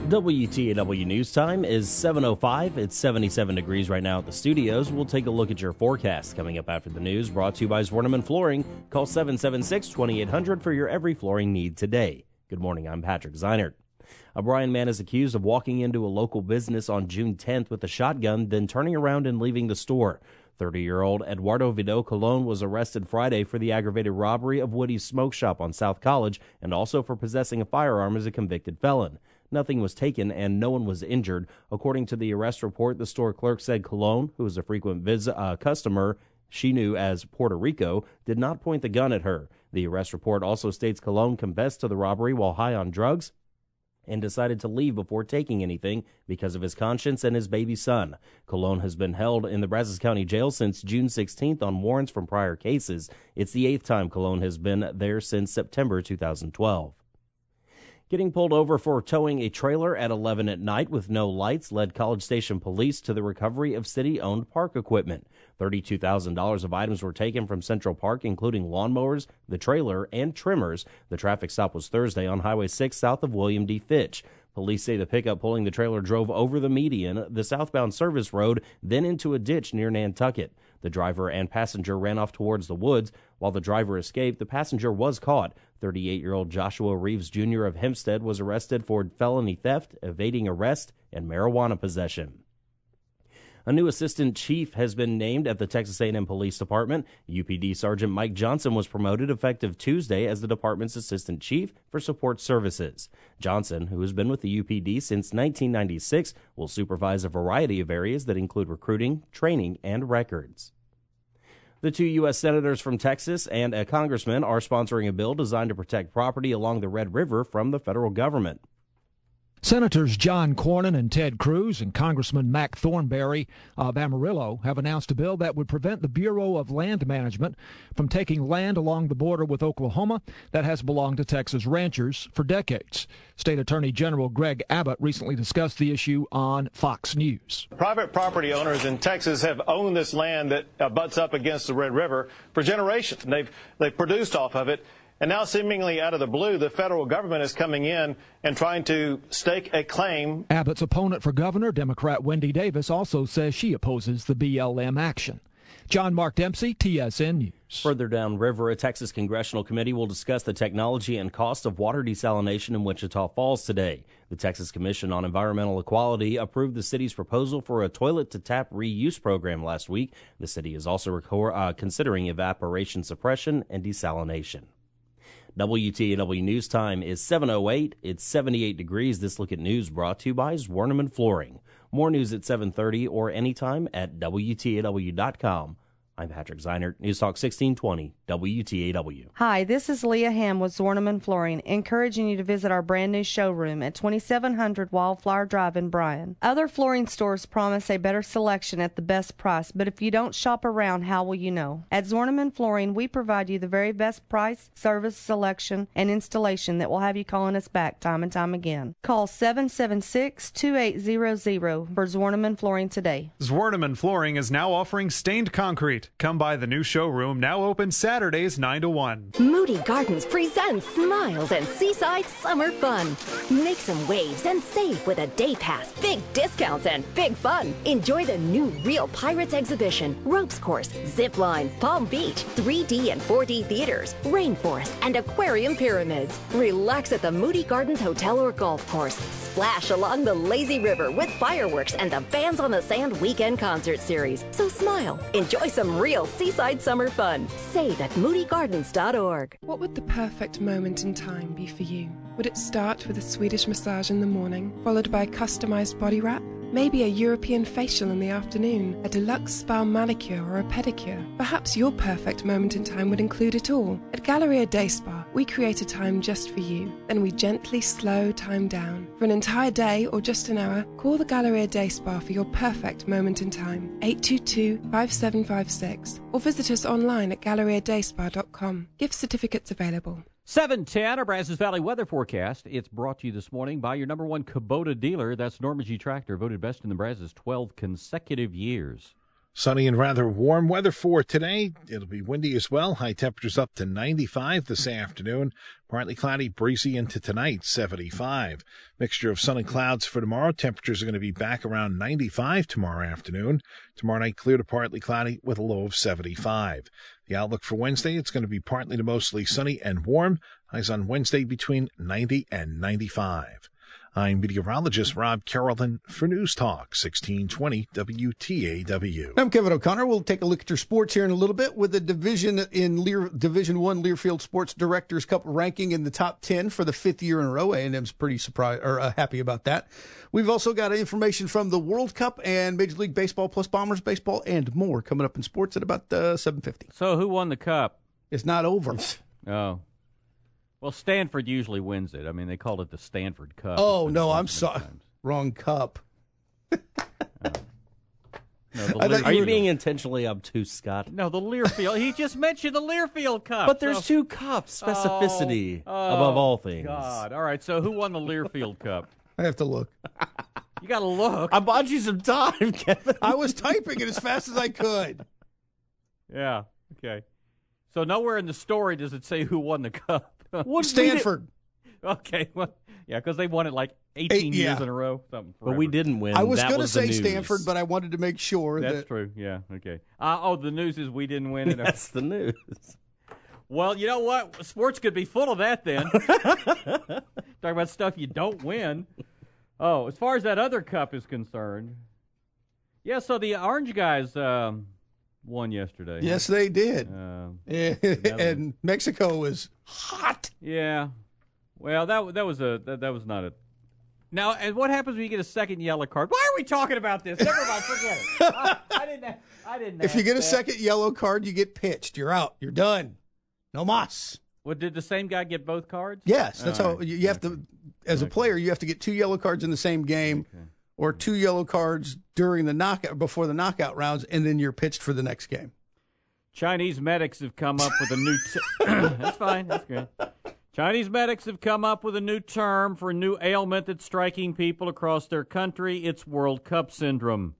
WTAW News Time is 7:05. It's 77 degrees right now at the studios. We'll take a look at your forecast coming up after the news, brought to you by Zwerneman Flooring. Call 776-2800 for your every flooring need today. Good morning, I'm Patrick Zeinert. A Bryan man is accused of walking into a local business on June 10th with a shotgun, then turning around and leaving the store. 30-year-old Eduardo Vidal Colon was arrested Friday for the aggravated robbery of Woody's Smoke Shop on South College and also for possessing a firearm as a convicted felon. Nothing was taken and no one was injured. According to the arrest report, the store clerk said Colon, who was a frequent customer she knew as Puerto Rico, did not point the gun at her. The arrest report also states Colon confessed to the robbery while high on drugs and decided to leave before taking anything because of his conscience and his baby son. Colon has been held in the Brazos County Jail since June 16th on warrants from prior cases. It's the 8th time Colon has been there since September 2012. Getting pulled over for towing a trailer at 11 at night with no lights led College Station police to the recovery of city-owned park equipment. $32,000 of items were taken from Central Park, including lawnmowers, the trailer, and trimmers. The traffic stop was Thursday on Highway 6 south of William D. Fitch. Police say the pickup pulling the trailer drove over the median, the southbound service road, then into a ditch near Nantucket. The driver and passenger ran off towards the woods. While the driver escaped, the passenger was caught. 38-year-old Joshua Reeves Jr. of Hempstead was arrested for felony theft, evading arrest, and marijuana possession. A new assistant chief has been named at the Texas A&M Police Department. UPD Sergeant Mike Johnson was promoted effective Tuesday as the department's assistant chief for support services. Johnson, who has been with the UPD since 1996, will supervise a variety of areas that include recruiting, training, and records. The two U.S. senators from Texas and a congressman are sponsoring a bill designed to protect property along the Red River from the federal government. Senators John Cornyn and Ted Cruz and Congressman Mac Thornberry of Amarillo have announced a bill that would prevent the Bureau of Land Management from taking land along the border with Oklahoma that has belonged to Texas ranchers for decades. State Attorney General Greg Abbott recently discussed the issue on Fox News. Private property owners in Texas have owned this land that butts up against the Red River for generations. They've produced off of it. And now, seemingly out of the blue, the federal government is coming in and trying to stake a claim. Abbott's opponent for governor, Democrat Wendy Davis, also says she opposes the BLM action. John Mark Dempsey, TSN News. Further downriver, a Texas congressional committee will discuss the technology and cost of water desalination in Wichita Falls today. The Texas Commission on Environmental Equality approved the city's proposal for a toilet-to-tap reuse program last week. The city is also considering evaporation suppression and desalination. WTAW News Time is 7:08. It's 78 degrees. This look at news brought to you by Zwerneman Flooring. More news at 7:30 or anytime at WTAW.com. I'm Patrick Zeinert, News Talk 1620, WTAW. Hi, this is Leah Ham with Zwerneman Flooring, encouraging you to visit our brand new showroom at 2700 Wildflower Drive in Bryan. Other flooring stores promise a better selection at the best price, but if you don't shop around, how will you know? At Zwerneman Flooring, we provide you the very best price, service, selection, and installation that will have you calling us back time and time again. Call 776-2800 for Zwerneman Flooring today. Zwerneman Flooring is now offering stained concrete. Come by the new showroom, now open Saturdays 9 to 1. Moody Gardens presents Smiles and Seaside Summer Fun. Make some waves and save with a day pass, big discounts, and big fun. Enjoy the new Real Pirates exhibition, ropes course, zip line, Palm Beach, 3D and 4D theaters, rainforest, and aquarium pyramids. Relax at the Moody Gardens Hotel or Golf Course. Splash along the lazy river with fireworks and the Bands on the Sand weekend concert series. So smile. Enjoy some real seaside summer fun. Save at moodygardens.org. What would the perfect moment in time be for you? Would it start with a Swedish massage in the morning, followed by a customized body wrap? Maybe a European facial in the afternoon, a deluxe spa manicure or a pedicure. Perhaps your perfect moment in time would include it all. At Galleria Day Spa, we create a time just for you. Then we gently slow time down. For an entire day or just an hour, call the Galleria Day Spa for your perfect moment in time. 822-5756. Or visit us online at galleriadayspa.com. Gift certificates available. 7:10, our Brazos Valley weather forecast. It's brought to you this morning by your #1 Kubota dealer. That's Norman G. Tractor, voted best in the Brazos 12 consecutive years. Sunny and rather warm weather for today. It'll be windy as well. High temperatures up to 95 this afternoon. Partly cloudy, breezy into tonight, 75. Mixture of sun and clouds for tomorrow. Temperatures are going to be back around 95 tomorrow afternoon. Tomorrow night, clear to partly cloudy with a low of 75. The outlook for Wednesday, it's going to be partly to mostly sunny and warm. Highs on Wednesday between 90 and 95. I'm meteorologist Rob Carrollton for News Talk 1620 WTAW. I'm Kevin O'Connor. We'll take a look at your sports here in a little bit with the Division I Learfield Sports Directors Cup ranking in the top 10 for the 5th year in a row. A&M's pretty surprised or happy about that. We've also got information from the World Cup and Major League Baseball plus Bombers baseball and more coming up in sports at about 7:50. So who won the cup? It's not over. Oh. Well, Stanford usually wins it. I mean, they called it the Stanford Cup. Oh, no, I'm sorry. Wrong cup. No, are you being intentionally obtuse, Scott? No, the Learfield. He just mentioned the Learfield Cup. But there's two cups. Specificity above all things. God. All right, so who won the Learfield Cup? I have to look. You got to look. I bought you some time, Kevin. I was typing it as fast as I could. Yeah, okay. So nowhere in the story does it say who won the cup. Stanford. Okay, well, yeah, because they won it like 18 years in a row. Something but we didn't win. I was going to say Stanford, but I wanted to make sure That's true, yeah, okay. The news is we didn't win it. That's the news. Well, you know what? Sports could be full of that then. Talk about stuff you don't win. Oh, as far as that other cup is concerned, yeah, so the Orange guys won yesterday. Yes, they did. And Mexico was hot. Yeah. Well, that was not a. Now, and what happens when you get a second yellow card? Why are we talking about this? Never mind, forget it. I didn't. If you get a second yellow card, you get pitched. You're out. You're done. No mas. Well, did the same guy get both cards? Yes, that's how you have to. As a player, you have to get 2 yellow cards in the same game. Okay. Or 2 yellow cards during the knockout, before the knockout rounds, and then you're pitched for the next game. Chinese medics have come up with a new. That's fine. That's good. Chinese medics have come up with a new term for a new ailment that's striking people across their country. It's World Cup syndrome.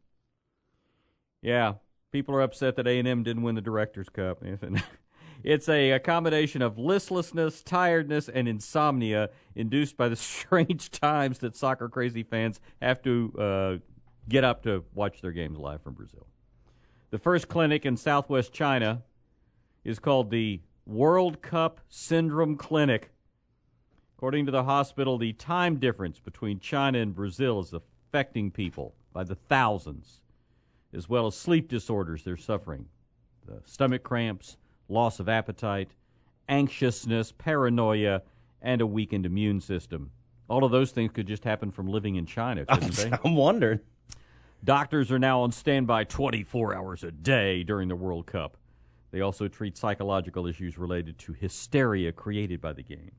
Yeah, people are upset that A&M didn't win the Directors' Cup. It's a combination of listlessness, tiredness, and insomnia induced by the strange times that soccer-crazy fans have to get up to watch their games live from Brazil. The first clinic in southwest China is called the World Cup Syndrome Clinic. According to the hospital, the time difference between China and Brazil is affecting people by the thousands, as well as sleep disorders they're suffering, stomach cramps, loss of appetite, anxiousness, paranoia, and a weakened immune system. All of those things could just happen from living in China, couldn't they? I'm wondering. Doctors are now on standby 24 hours a day during the World Cup. They also treat psychological issues related to hysteria created by the games.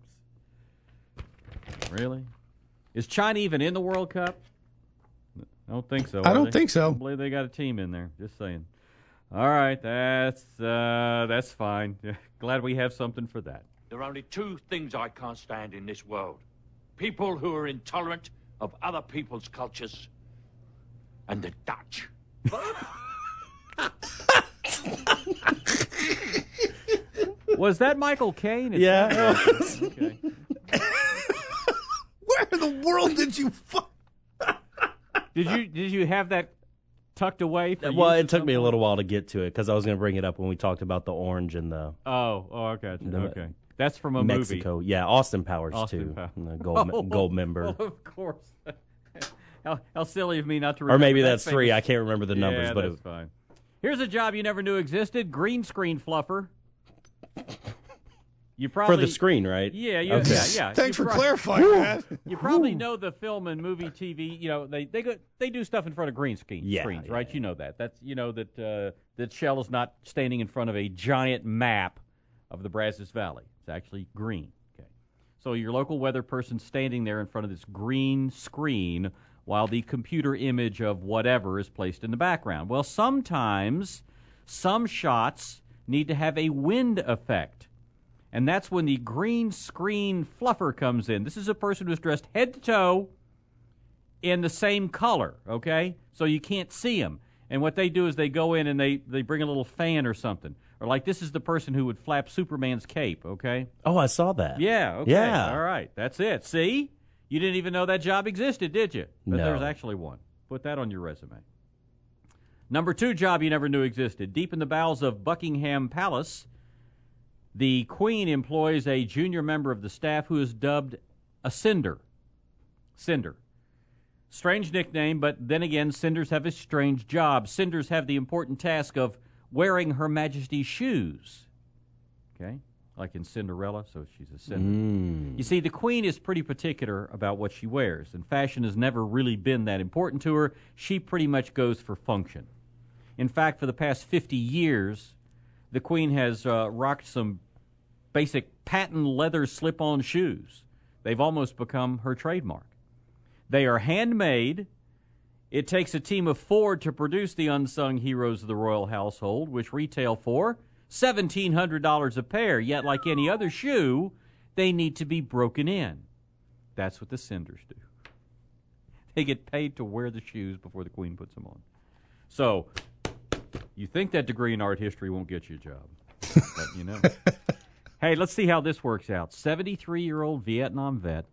Really? Is China even in the World Cup? I don't think so. I don't think so. I don't believe they got a team in there. Just saying. All right, that's fine. Glad we have something for that. There are only 2 things I can't stand in this world. People who are intolerant of other people's cultures and the Dutch. Was that Michael Caine? Yeah. Okay. Where in the world did you Did you have that tucked away? Well, it took me a little while to get to it because I was going to bring it up when we talked about the orange and the. Oh, okay. Okay. That's from a Mexico. movie. Yeah, Austin Powers, too. Gold member. Well, of course. How silly of me not to remember. Or maybe that that's famous... 3. I can't remember the numbers. Yeah, but that's fine. Here's a job you never knew existed, green screen fluffer. You probably, for the screen, right? Yeah, okay. yeah. Thanks for clarifying that. You probably know the film and movie TV. You know they do stuff in front of green screens, right? You know that. That's that Shell is not standing in front of a giant map of the Brazos Valley. It's actually green. Okay, so your local weather person standing there in front of this green screen while the computer image of whatever is placed in the background. Well, sometimes some shots need to have a wind effect. And that's when the green screen fluffer comes in. This is a person who's dressed head to toe in the same color, okay? So you can't see him. And what they do is they go in and they bring a little fan or something. Or like this is the person who would flap Superman's cape, okay? Oh, I saw that. Yeah, okay. Yeah. All right, that's it. See? You didn't even know that job existed, did you? But No. there's actually one. Put that on your resume. Number 2 job you never knew existed. Deep in the bowels of Buckingham Palace, the Queen employs a junior member of the staff who is dubbed a Cinder. Cinder. Strange nickname, but then again, Cinders have a strange job. Cinders have the important task of wearing Her Majesty's shoes. Okay? Like in Cinderella, so she's a Cinder. You see, the Queen is pretty particular about what she wears, and fashion has never really been that important to her. She pretty much goes for function. In fact, for the past 50 years, the Queen has rocked some basic patent leather slip-on shoes. They've almost become her trademark. They are handmade. It takes a team of 4 to produce the unsung heroes of the royal household, which retail for $1,700 a pair. Yet, like any other shoe, they need to be broken in. That's what the Cinders do. They get paid to wear the shoes before the Queen puts them on. So, you think that degree in art history won't get you a job. But you know. Hey, let's see how this works out. 73-year-old Vietnam vet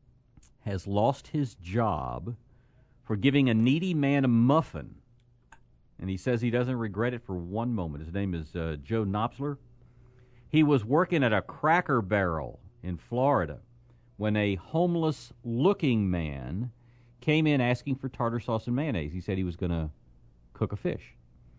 has lost his job for giving a needy man a muffin. And he says he doesn't regret it for one moment. His name is Joe Knopsler. He was working at a Cracker Barrel in Florida when a homeless-looking man came in asking for tartar sauce and mayonnaise. He said he was going to cook a fish.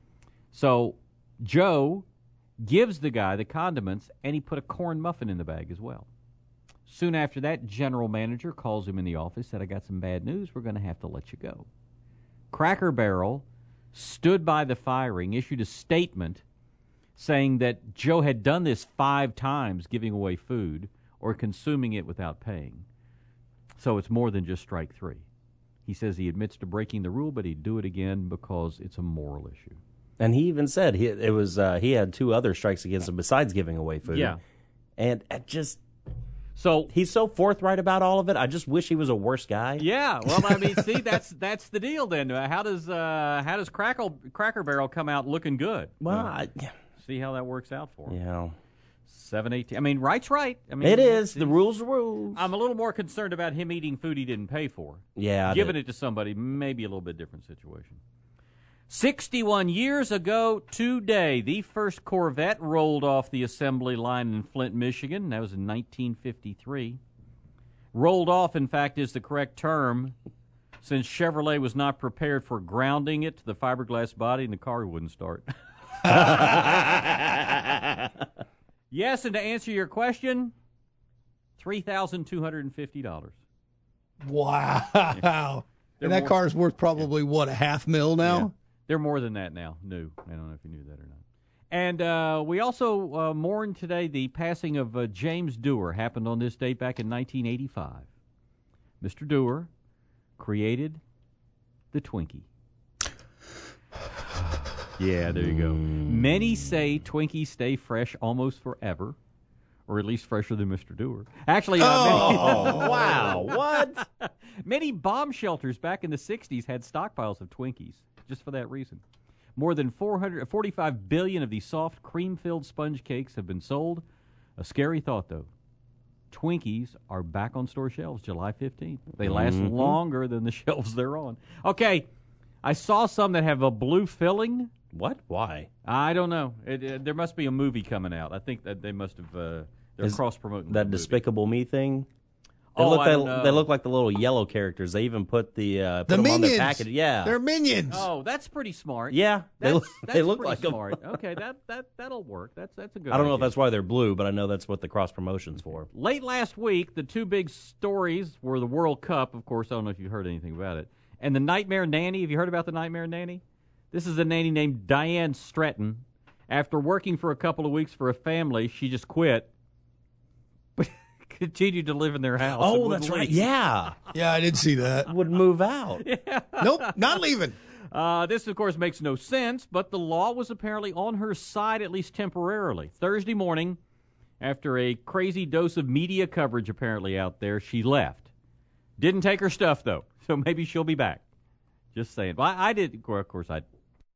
So Joe gives the guy the condiments, and he put a corn muffin in the bag as well. Soon after that, general manager calls him in the office, said, I got some bad news. We're going to have to let you go. Cracker Barrel stood by the firing, issued a statement saying that Joe had done this 5 times, giving away food or consuming it without paying. So it's more than just strike 3. He says he admits to breaking the rule, but he'd do it again because it's a moral issue. And he even said he had 2 other strikes against him besides giving away food. Yeah. And so he's so forthright about all of it. I just wish he was a worse guy. Yeah. Well, I mean, see, that's the deal then. How does Cracker Barrel come out looking good? Well, see how that works out for him. Yeah. 7-18. I mean, right's right. I mean, it is. The rules are rules. I'm a little more concerned about him eating food he didn't pay for. Yeah. Giving it to somebody, maybe a little bit different situation. 61 years ago today, the first Corvette rolled off the assembly line in Flint, Michigan. That was in 1953. Rolled off, in fact, is the correct term, since Chevrolet was not prepared for grounding it to the fiberglass body and the car wouldn't start. Yes, and to answer your question, $3,250. Wow. Yeah. And that car is worth probably, what, $500,000 now? Yeah. They're more than that now. New. I don't know if you knew that or not. And we also mourn today the passing of James Dewar. Happened on this date back in 1985. Mr. Dewar created the Twinkie. Yeah, there you go. Many say Twinkies stay fresh almost forever, or at least fresher than Mr. Dewar. Actually, wow, what? Many bomb shelters back in the 60s had stockpiles of Twinkies, just for that reason. More than 445 billion of these soft, cream-filled sponge cakes have been sold. A scary thought, though. Twinkies are back on store shelves July 15th. They last longer than the shelves they're on. Okay, I saw some that have a blue filling. What? Why? I don't know. There must be a movie coming out. I think that they must have. They're cross-promoting that Despicable Me thing. They look like the little yellow characters. They even put put them Minions. on their package. Yeah, they're Minions. Oh, that's pretty smart. Yeah, they look like smart. Okay, that'll work. That's a good. I don't know if idea. that's why they're blue, but I know that's what the cross promotion's for. Late last week, the 2 big stories were the World Cup. Of course, I don't know if you heard anything about it, and the Nightmare Nanny. Have you heard about the Nightmare Nanny? This is a nanny named Diane Stratton. After working for a couple of weeks for a family, she just quit. But continued to live in their house. Oh, that's right. Yeah. Yeah, I did see that. Would move out. Yeah. Nope, not leaving. This, of course, makes no sense, but the law was apparently on her side, at least temporarily. Thursday morning, after a crazy dose of media coverage apparently out there, she left. Didn't take her stuff, though, so maybe she'll be back. Just saying. Well, I did, of course, I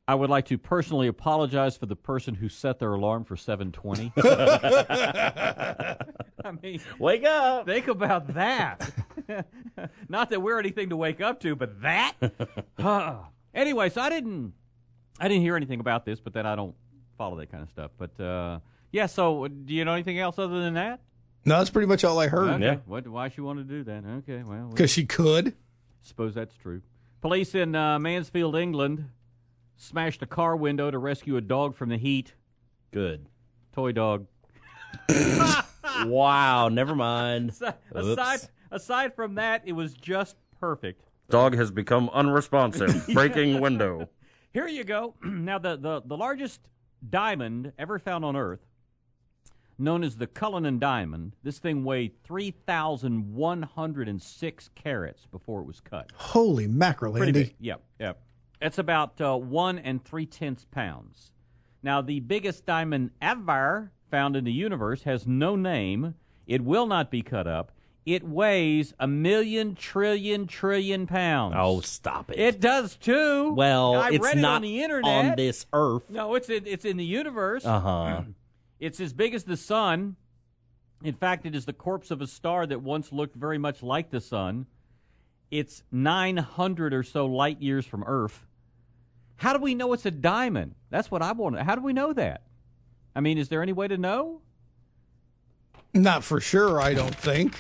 I would like to personally apologize for the person who set their alarm for 7:20. I mean, wake up. Think about that. Not that we're anything to wake up to, but that. Anyway, so I didn't hear anything about this, but then I don't follow that kind of stuff. But yeah. So, do you know anything else other than that? No, that's pretty much all I heard. Okay. Yeah. Why she want to do that? Okay. Well, because she could. Suppose that's true. Police in Mansfield, England, smashed a car window to rescue a dog from the heat. Good. Toy dog. Wow, never mind. Aside from that, it was just perfect. Dog has become unresponsive. Breaking window. Here you go. Now, the largest diamond ever found on Earth, known as the Cullinan Diamond, this thing weighed 3,106 carats before it was cut. Holy mackerel, Pretty Andy. big. Yep. It's about 1 3/10 pounds. Now, the biggest diamond ever found in the universe has no name. It will not be cut up. It weighs 1,000,000 trillion pounds. Oh, stop it. It does, too. Well, I it's read not it on the internet. on this earth. No, it's in the universe. Uh-huh. It's as big as the sun. In fact, it is the corpse of a star that once looked very much like the sun. It's 900 or so light years from Earth. How do we know it's a diamond? That's what I want to know. How do we know that? I mean, is there any way to know? Not for sure, I don't think.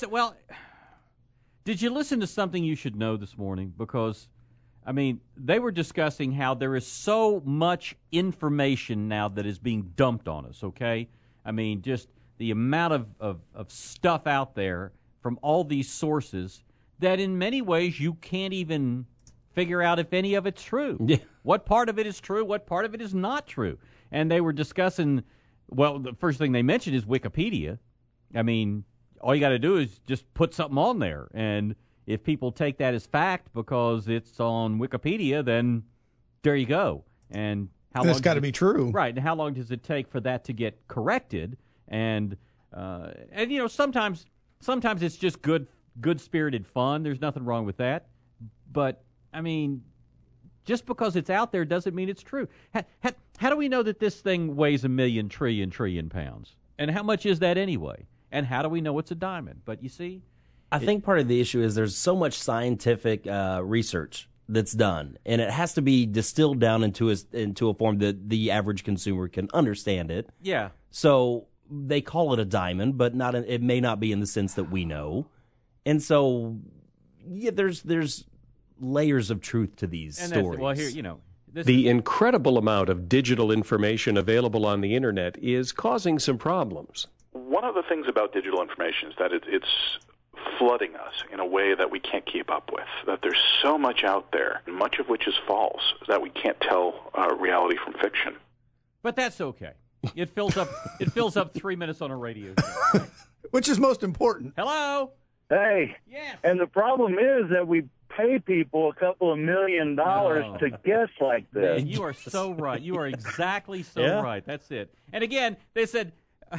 Did you listen to something you should know this morning? Because, I mean, they were discussing how there is so much information now that is being dumped on us, okay? I mean, just the amount of stuff out there from all these sources that in many ways you can't even figure out if any of it's true. Yeah. What part of it is true, what part of it is not true. And they were discussing, well, the first thing they mentioned is Wikipedia. I mean, all you got to do is just put something on there. And if people take that as fact because it's on Wikipedia, then there you go. And how long? That's got to be true. Right. And how long does it take for that to get corrected? And you know, sometimes it's just good-spirited fun. There's nothing wrong with that. But, I mean, just because it's out there doesn't mean it's true. How do we know that this thing weighs 1,000,000 trillion pounds? And how much is that anyway? And how do we know it's a diamond? But you see, I think part of the issue is there's so much scientific research that's done, and it has to be distilled down into a form that the average consumer can understand it. Yeah. So they call it a diamond, but it may not be in the sense that we know. And so, yeah, there's layers of truth to these stories. Well, here, you know. The incredible amount of digital information available on the Internet is causing some problems. One of the things about digital information is that it's flooding us in a way that we can't keep up with, that there's so much out there, much of which is false, that we can't tell reality from fiction. But that's okay. It fills up 3 minutes on a radio show. Which is most important. Hello? Hey. Yes. And the problem is that we pay people a couple of $1 million to guess like this. Man, you are so right. You are exactly so right. That's it. And again, they said...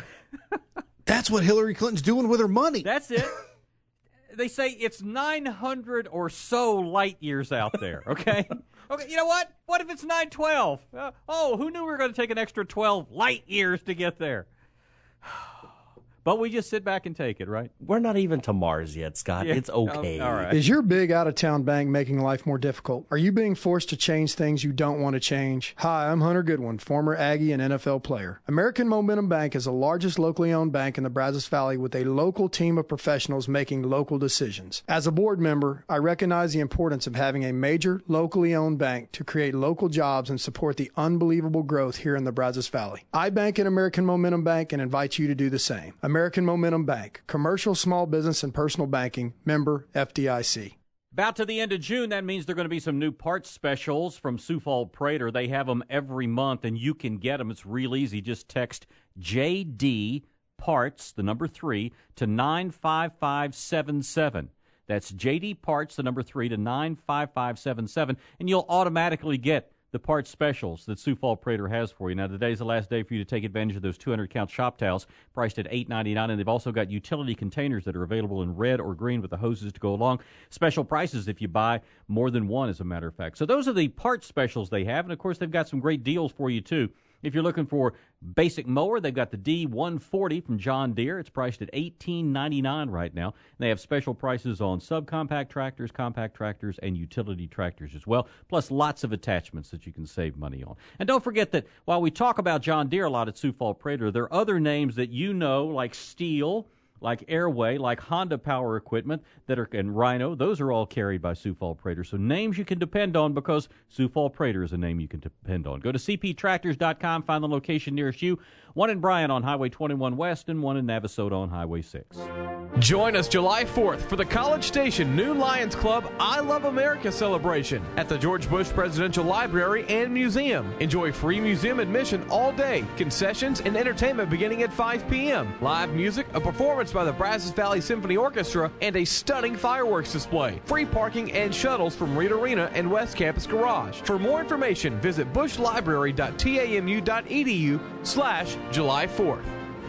That's what Hillary Clinton's doing with her money. That's it. They say it's 900 or so light years out there, okay? Okay, you know what? What if it's 912? Who knew we were going to take an extra 12 light years to get there? But we just sit back and take it, right? We're not even to Mars yet, Scott. Yeah. It's okay. All right. Is your big out-of-town bank making life more difficult? Are you being forced to change things you don't want to change? Hi, I'm Hunter Goodwin, former Aggie and NFL player. American Momentum Bank is the largest locally owned bank in the Brazos Valley with a local team of professionals making local decisions. As a board member, I recognize the importance of having a major locally owned bank to create local jobs and support the unbelievable growth here in the Brazos Valley. I bank at American Momentum Bank and invite you to do the same. American Momentum Bank, commercial, small business, and personal banking, member FDIC. About to the end of June, that means there are going to be some new parts specials from Sufol Prater. They have them every month, and you can get them. It's real easy. Just text JD Parts, the number 3, to 95577. That's JD Parts, the number 3, to 95577, and you'll automatically get the parts specials that Sioux Falls Prater has for you. Now, today's the last day for you to take advantage of those 200-count shop towels priced at $8.99, and they've also got utility containers that are available in red or green with the hoses to go along. Special prices if you buy more than one, as a matter of fact. So those are the parts specials they have, and, of course, they've got some great deals for you, too. If you're looking for basic mower, they've got the D140 from John Deere. It's priced at $18.99 right now. They have special prices on subcompact tractors, compact tractors, and utility tractors as well, plus lots of attachments that you can save money on. And don't forget that while we talk about John Deere a lot at Sioux Falls Prater, there are other names that you know, like Steel, like Airway, like Honda Power Equipment, and Rhino. Those are all carried by Sioux Falls Prater. So names you can depend on, because Sioux Falls Prater is a name you can depend on. Go to cptractors.com, find the location nearest you. One in Bryan on Highway 21 West and one in Navasota on Highway 6. Join us July 4th for the College Station New Lions Club I Love America celebration at the George Bush Presidential Library and Museum. Enjoy free museum admission all day, concessions, and entertainment beginning at 5 p.m. Live music, a performance by the Brazos Valley Symphony Orchestra, and a stunning fireworks display. Free parking and shuttles from Reed Arena and West Campus Garage. For more information, visit bushlibrary.tamu.edu/July 4th.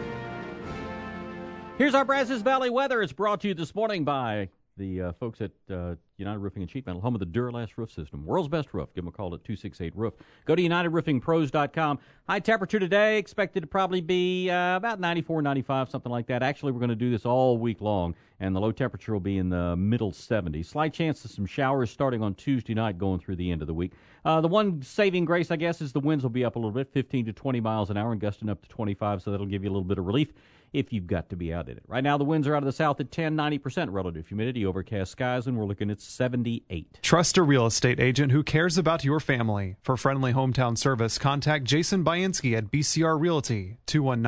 Here's our Brazos Valley weather. It's brought to you this morning by the folks at United Roofing and Sheet Metal, home of the Duralast roof system. World's best roof. Give them a call at 268-ROOF. Go to UnitedRoofingPros.com. High temperature today, expected to probably be about 94, 95, something like that. Actually, we're going to do this all week long, and the low temperature will be in the middle 70s. Slight chance of some showers starting on Tuesday night going through the end of the week. The one saving grace, I guess, is the winds will be up a little bit, 15 to 20 miles an hour and gusting up to 25, so that'll give you a little bit of relief if you've got to be out in it. Right now, the winds are out of the south at 10, 90% relative humidity, overcast skies, and we're looking at 78. Trust a real estate agent who cares about your family. For friendly hometown service, contact Jason Bainski at BCR Realty,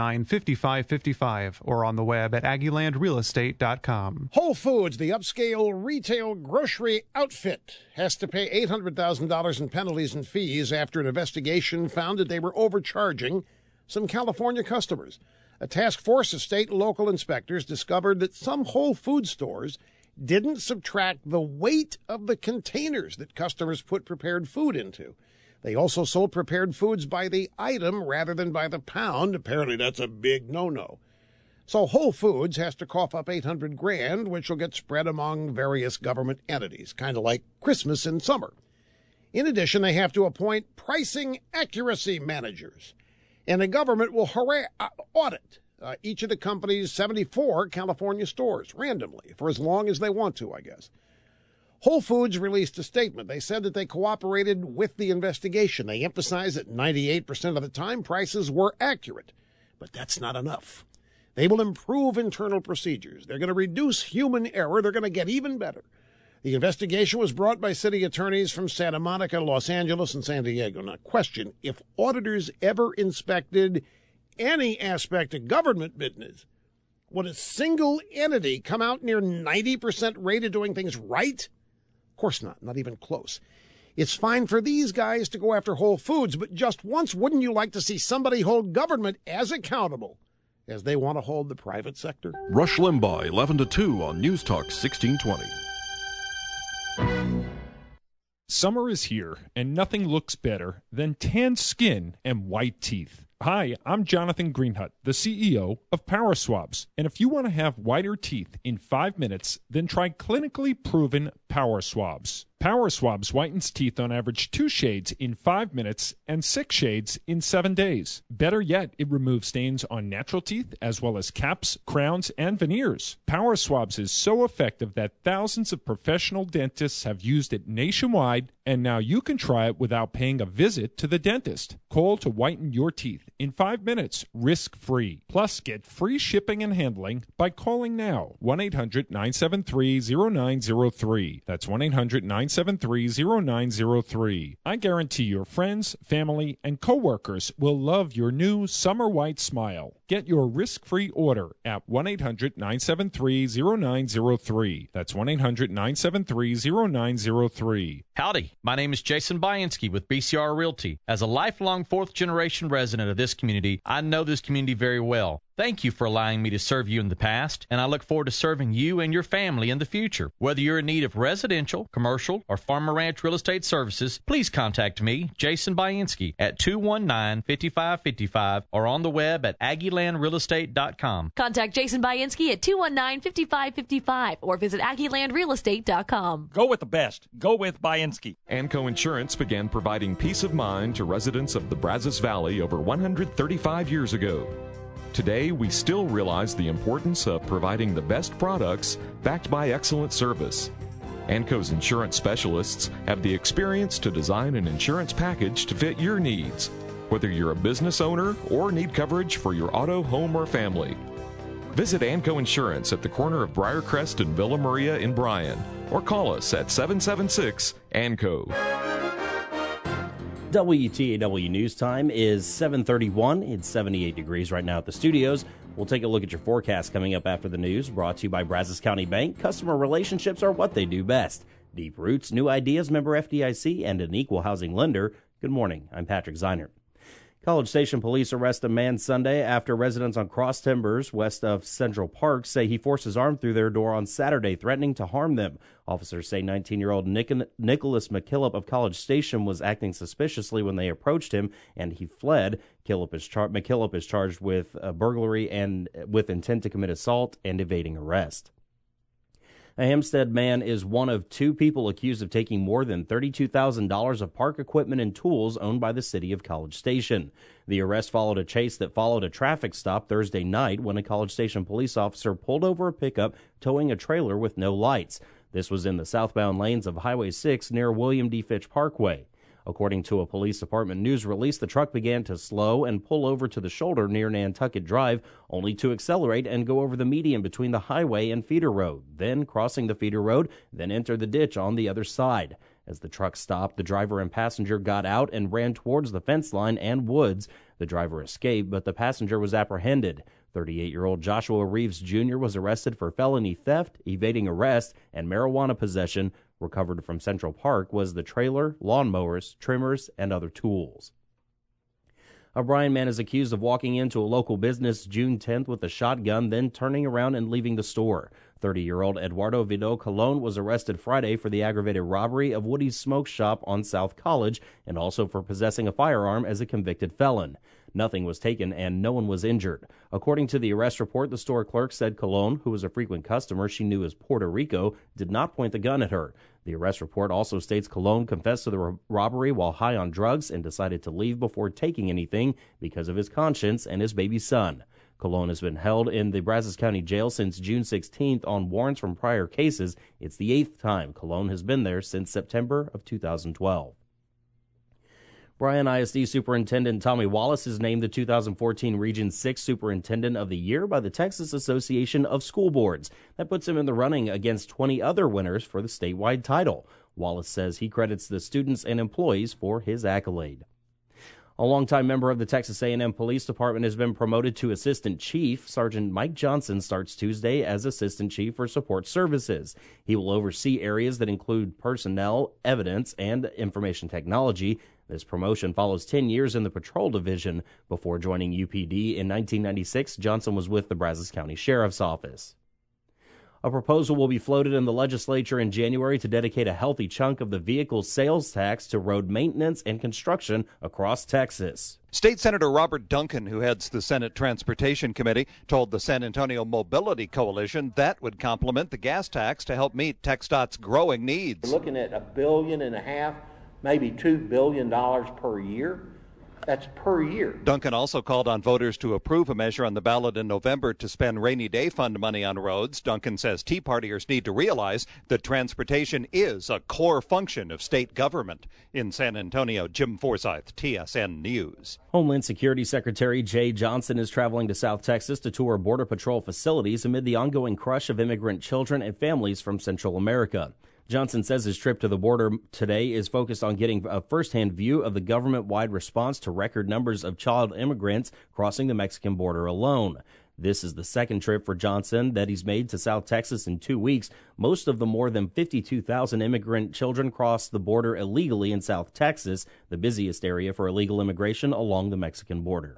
219-5555, or on the web at AggielandRealEstate.com. Whole Foods, the upscale retail grocery outfit, has to pay $800,000 in penalties and fees after an investigation found that they were overcharging some California customers. A task force of state and local inspectors discovered that some Whole Food stores didn't subtract the weight of the containers that customers put prepared food into. They also sold prepared foods by the item rather than by the pound. Apparently that's a big no-no. So Whole Foods has to cough up $800,000, which will get spread among various government entities, kind of like Christmas in summer. In addition, they have to appoint pricing accuracy managers. And the government will audit each of the company's 74 California stores randomly for as long as they want to, I guess. Whole Foods released a statement. They said that they cooperated with the investigation. They emphasized that 98% of the time prices were accurate. But that's not enough. They will improve internal procedures. They're going to reduce human error. They're going to get even better. The investigation was brought by city attorneys from Santa Monica, Los Angeles, and San Diego. Now, question, if auditors ever inspected any aspect of government business, would a single entity come out near 90% rate of doing things right? Of course not even close. It's fine for these guys to go after Whole Foods, but just once, wouldn't you like to see somebody hold government as accountable as they want to hold the private sector? Rush Limbaugh, 11 to 2 on News Talk 1620. Summer is here, and nothing looks better than tan skin and white teeth. Hi, I'm Jonathan Greenhut, the CEO of Power Swabs. And if you want to have whiter teeth in 5 minutes, then try clinically proven Power Swabs. Power Swabs whitens teeth on average 2 shades in 5 minutes and 6 shades in 7 days. Better yet, it removes stains on natural teeth as well as caps, crowns, and veneers. Power Swabs is so effective that thousands of professional dentists have used it nationwide, and now you can try it without paying a visit to the dentist. Call to whiten your teeth in 5 minutes, risk-free. Plus, get free shipping and handling by calling now. 1-800-973-0903. That's 1-800-973-0903. I guarantee your friends, family, and coworkers will love your new summer white smile. Get your risk-free order at 1-800-973-0903. That's 1-800-973-0903. Howdy, my name is Jason Bainski with BCR Realty. As a lifelong fourth-generation resident of this community, I know this community very well. Thank you for allowing me to serve you in the past, and I look forward to serving you and your family in the future. Whether you're in need of residential, commercial, or farm and ranch real estate services, please contact me, Jason Bainski, at 219-5555 or on the web at AggieLandRealEstate.com. Contact Jason Bainski at 219-5555 or visit AggieLandRealEstate.com. Go with the best. Go with Bainski. Anco Insurance began providing peace of mind to residents of the Brazos Valley over 135 years ago. Today, we still realize the importance of providing the best products backed by excellent service. Anco's insurance specialists have the experience to design an insurance package to fit your needs, whether you're a business owner or need coverage for your auto, home, or family. Visit Anco Insurance at the corner of Briarcrest and Villa Maria in Bryan, or call us at 776-ANCO. WTAW News Time is 7:31. It's 78 degrees right now at the studios. We'll take a look at your forecast coming up after the news, brought to you by Brazos County Bank. Customer relationships are what they do best. Deep roots, new ideas, member FDIC, and an equal housing lender. Good morning. I'm Patrick Zeiner. College Station police arrest a man Sunday after residents on Cross Timbers west of Central Park say he forced his arm through their door on Saturday, threatening to harm them. Officers say 19-year-old Nicholas McKillop of College Station was acting suspiciously when they approached him, and he fled. McKillop is charged with burglary and with intent to commit assault and evading arrest. A Hempstead man is one of two people accused of taking more than $32,000 of park equipment and tools owned by the city of College Station. The arrest followed a chase that followed a traffic stop Thursday night when a College Station police officer pulled over a pickup towing a trailer with no lights. This was in the southbound lanes of Highway 6 near William D. Fitch Parkway. According to a police department news release, the truck began to slow and pull over to the shoulder near Nantucket Drive, only to accelerate and go over the median between the highway and feeder road, then crossing the feeder road, then enter the ditch on the other side. As the truck stopped, the driver and passenger got out and ran towards the fence line and woods. The driver escaped, but the passenger was apprehended. 38-year-old Joshua Reeves Jr. was arrested for felony theft, evading arrest, and marijuana possession. Recovered from Central Park was the trailer, lawnmowers, trimmers, and other tools. A Bryan man is accused of walking into a local business June 10th with a shotgun, then turning around and leaving the store. 30-year-old Eduardo Vidal Colon was arrested Friday for the aggravated robbery of Woody's Smoke Shop on South College and also for possessing a firearm as a convicted felon. Nothing was taken and no one was injured. According to the arrest report, the store clerk said Colon, who was a frequent customer she knew as Puerto Rico, did not point the gun at her. The arrest report also states Colon confessed to the robbery while high on drugs and decided to leave before taking anything because of his conscience and his baby son. Colon has been held in the Brazos County Jail since June 16th on warrants from prior cases. It's the 8th time Colon has been there since September of 2012. Bryan ISD Superintendent Tommy Wallace is named the 2014 Region 6 Superintendent of the Year by the Texas Association of School Boards. That puts him in the running against 20 other winners for the statewide title. Wallace says he credits the students and employees for his accolade. A longtime member of the Texas A&M Police Department has been promoted to Assistant Chief. Sergeant Mike Johnson starts Tuesday as Assistant Chief for Support Services. He will oversee areas that include personnel, evidence, and information technology. This promotion follows 10 years in the Patrol Division. Before joining UPD in 1996, Johnson was with the Brazos County Sheriff's Office. A proposal will be floated in the legislature in January to dedicate a healthy chunk of the vehicle sales tax to road maintenance and construction across Texas. State Senator Robert Duncan, who heads the Senate Transportation Committee, told the San Antonio Mobility Coalition that would complement the gas tax to help meet TxDOT's growing needs. We're looking at $1.5 billion, maybe $2 billion per year. That's per year. Duncan also called on voters to approve a measure on the ballot in November to spend rainy day fund money on roads. Duncan says Tea Partiers need to realize that transportation is a core function of state government. In San Antonio, Jim Forsyth, TSN News. Homeland Security Secretary Jay Johnson is traveling to South Texas to tour Border Patrol facilities amid the ongoing crush of immigrant children and families from Central America. Johnson says his trip to the border today is focused on getting a firsthand view of the government-wide response to record numbers of child immigrants crossing the Mexican border alone. This is the second trip for Johnson that he's made to South Texas in 2 weeks. Most of the more than 52,000 immigrant children crossed the border illegally in South Texas, the busiest area for illegal immigration along the Mexican border.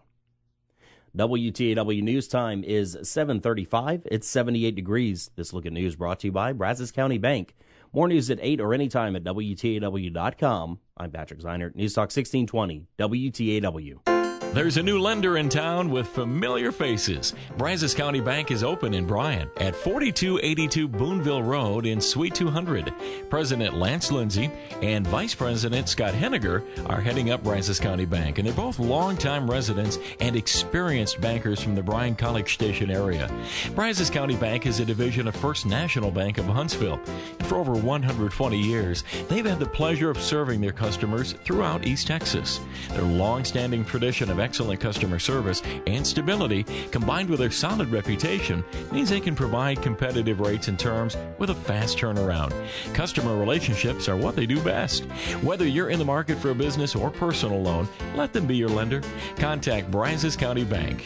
WTAW News Time is 7:35. It's 78 degrees. This Look at News brought to you by Brazos County Bank. More news at 8 or anytime at WTAW.com. I'm Patrick Zeinert, News Talk 1620, WTAW. There's a new lender in town with familiar faces. Brazos County Bank is open in Bryan at 4282 Boonville Road in Suite 200. President Lance Lindsay and Vice President Scott Henniger are heading up Brazos County Bank, and they're both longtime residents and experienced bankers from the Bryan College Station area. Brazos County Bank is a division of First National Bank of Huntsville. And for over 120 years, they've had the pleasure of serving their customers throughout East Texas. Their long-standing tradition of excellent customer service and stability, combined with their solid reputation, means they can provide competitive rates and terms with a fast turnaround. Customer relationships are what they do best. Whether you're in the market for a business or personal loan, let them be your lender. Contact Brazos County Bank,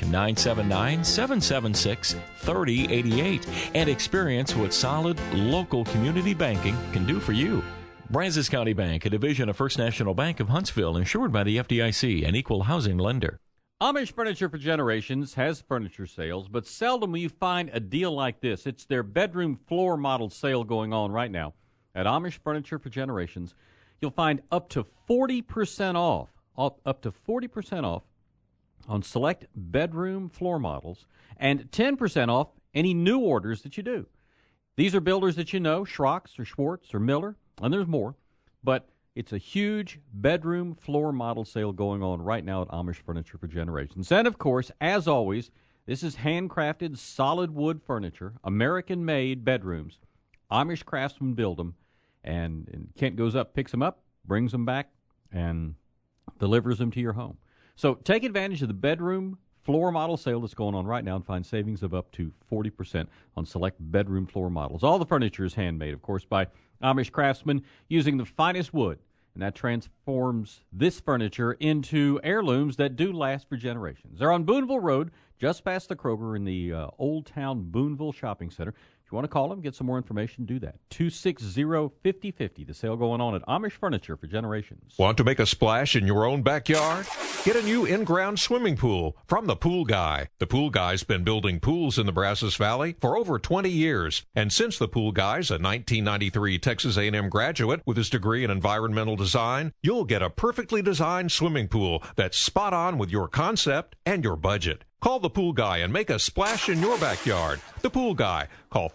979-776-3088, and experience what solid local community banking can do for you. Brazos County Bank, a division of First National Bank of Huntsville, insured by the FDIC, an equal housing lender. Amish Furniture for Generations has furniture sales, but seldom will you find a deal like this. It's their bedroom floor model sale going on right now. At Amish Furniture for Generations, you'll find up to 40% off, on select bedroom floor models, and 10% off any new orders that you do. These are builders that you know, Schrock's or Schwartz or Miller, and there's more, but it's a huge bedroom floor model sale going on right now at Amish Furniture for Generations. And, of course, as always, this is handcrafted solid wood furniture, American-made bedrooms. Amish craftsmen build them, and Kent goes up, picks them up, brings them back, and delivers them to your home. So take advantage of the bedroom floor model sale that's going on right now and find savings of up to 40% on select bedroom floor models. All the furniture is handmade, of course, by Amish craftsmen using the finest wood, and that transforms this furniture into heirlooms that do last for generations. They're on Boonville Road, just past the Kroger in the Old Town Boonville Shopping Center. If you want to call them, get some more information, do that. 260-5050, the sale going on at Amish Furniture for Generations. Want to make a splash in your own backyard? Get a new in-ground swimming pool from The Pool Guy. The Pool Guy's been building pools in the Brazos Valley for over 20 years. And since The Pool Guy's a 1993 Texas A&M graduate with his degree in environmental design, you'll get a perfectly designed swimming pool that's spot on with your concept and your budget. Call The Pool Guy and make a splash in your backyard. The Pool Guy. Call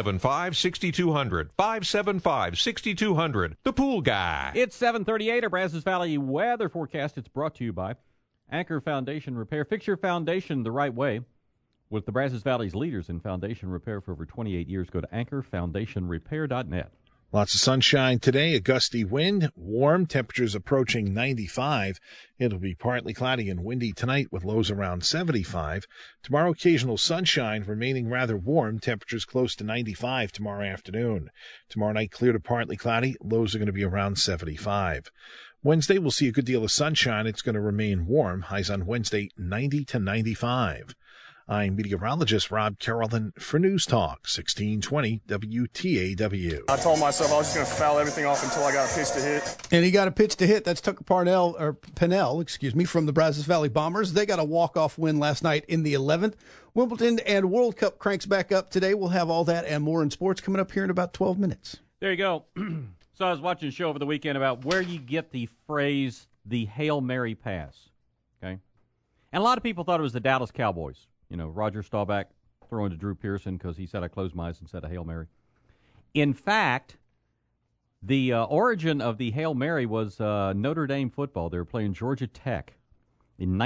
575-6200. 575-6200. The Pool Guy. It's 7:38. Our Brazos Valley weather forecast. It's brought to you by Anchor Foundation Repair. Fix your foundation the right way with the Brazos Valley's leaders in foundation repair for over 28 years. Go to anchorfoundationrepair.net. Lots of sunshine today, a gusty wind, warm, temperatures approaching 95. It'll be partly cloudy and windy tonight with lows around 75. Tomorrow, occasional sunshine, remaining rather warm, temperatures close to 95 tomorrow afternoon. Tomorrow night, clear to partly cloudy, lows are going to be around 75. Wednesday, we'll see a good deal of sunshine. It's going to remain warm, highs on Wednesday 90 to 95. I'm meteorologist Rob Carrollton for News Talk 1620 WTAW. I told myself I was just going to foul everything off until I got a pitch to hit. And he got a pitch to hit. That's Tucker Pennell, from the Brazos Valley Bombers. They got a walk-off win last night in the 11th. Wimbledon and World Cup cranks back up today. We'll have all that and more in sports coming up here in about 12 minutes. There you go. So I was watching a show over the weekend about where you get the phrase, the Hail Mary pass. Okay? And a lot of people thought it was the Dallas Cowboys. You know, Roger Staubach throwing to Drew Pearson because he said I closed my eyes and said a Hail Mary. In fact, the origin of the Hail Mary was Notre Dame football. They were playing Georgia Tech in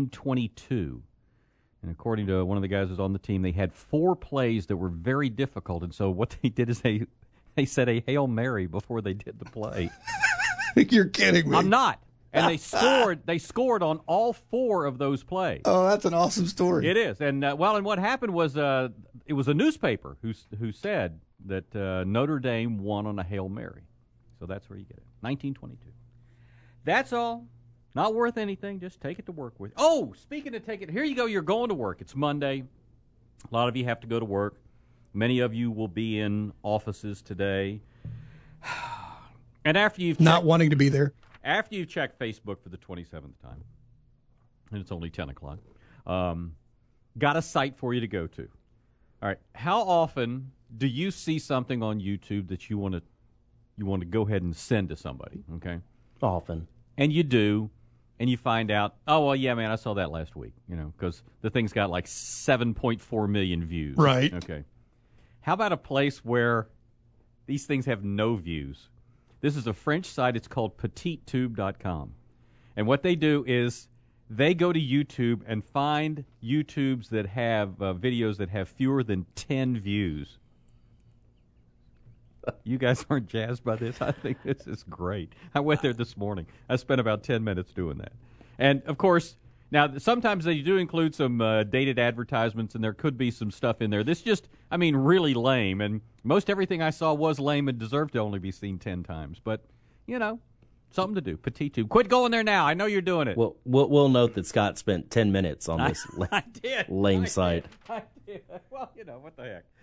1922. And according to one of the guys who's on the team, they had 4 plays that were very difficult. And so what they did is they said a Hail Mary before they did the play. You're kidding me. I'm not. And they scored on all 4 of those plays. Oh, that's an awesome story. It is. And and what happened was it was a newspaper who said, that Notre Dame won on a Hail Mary. So that's where you get it. 1922. That's all. Not worth anything. Just take it to work with. Oh, speaking of take it, here you go. You're going to work. It's Monday. A lot of you have to go to work. Many of you will be in offices today. And after you've not wanting to be there. After you've checked Facebook for the 27th time, and it's only 10 o'clock, got a site for you to go to. All right. How often do you see something on YouTube that you want to go ahead and send to somebody? Okay. Often. And you do, and you find out, oh, well, yeah, man, I saw that last week, because the thing's got like 7.4 million views. Right. Okay. How about a place where these things have no views? This is a French site. It's called PetiteTube.com. And what they do is they go to YouTube and find YouTubes that have videos that have fewer than 10 views. You guys aren't jazzed by this? I think this is great. I went there this morning. I spent about 10 minutes doing that. And, of course, now sometimes they do include some dated advertisements, and there could be some stuff in there. This just, really lame. And most everything I saw was lame and deserved to only be seen 10 times. But, something to do. Petite Tube. Quit going there now. I know you're doing it. Well, we'll note that Scott spent 10 minutes on this lame site. I did. Well, what the heck.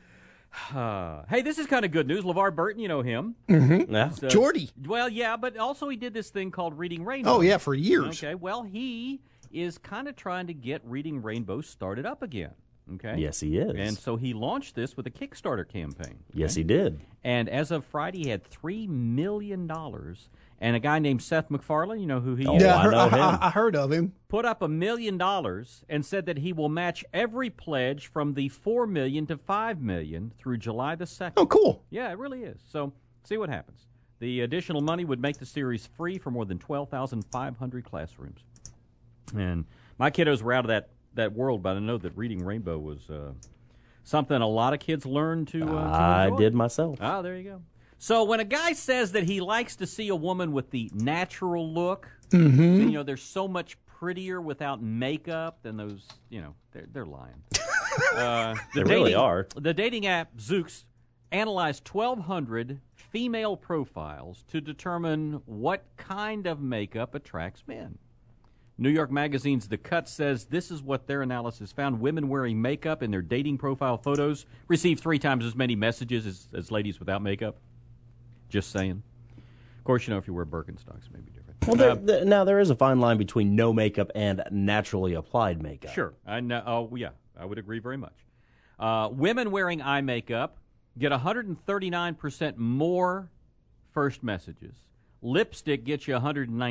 Hey, this is kind of good news. LeVar Burton, you know him. Mm-hmm. Yeah. Jordy. Well, yeah, but also he did this thing called Reading Rainbow. Oh, yeah, for years. Okay, well, he is kind of trying to get Reading Rainbow started up again. Okay. Yes, he is. And so he launched this with a Kickstarter campaign. Okay? Yes, he did. And as of Friday, he had $3 million. And a guy named Seth MacFarlane, you know who he is? Yeah, I heard of him. Put up $1 million and said that he will match every pledge from the $4 million to $5 million through July the 2nd. Oh, cool. Yeah, it really is. So see what happens. The additional money would make the series free for more than 12,500 classrooms. And my kiddos were out of that world, but I know that Reading Rainbow was something a lot of kids learned to enjoy. I did myself. Oh, there you go. So when a guy says that he likes to see a woman with the natural look, and, they're so much prettier without makeup than those, they're lying. They really are. The dating app Zoox analyzed 1,200 female profiles to determine what kind of makeup attracts men. New York Magazine's The Cut says this is what their analysis found. Women wearing makeup in their dating profile photos receive 3 times as many messages as ladies without makeup. Just saying. Of course, if you wear Birkenstocks, it may be different. Well, now there is a fine line between no makeup and naturally applied makeup. Sure. I know. Oh, yeah. I would agree very much. Women wearing eye makeup get 139% more first messages. Lipstick gets you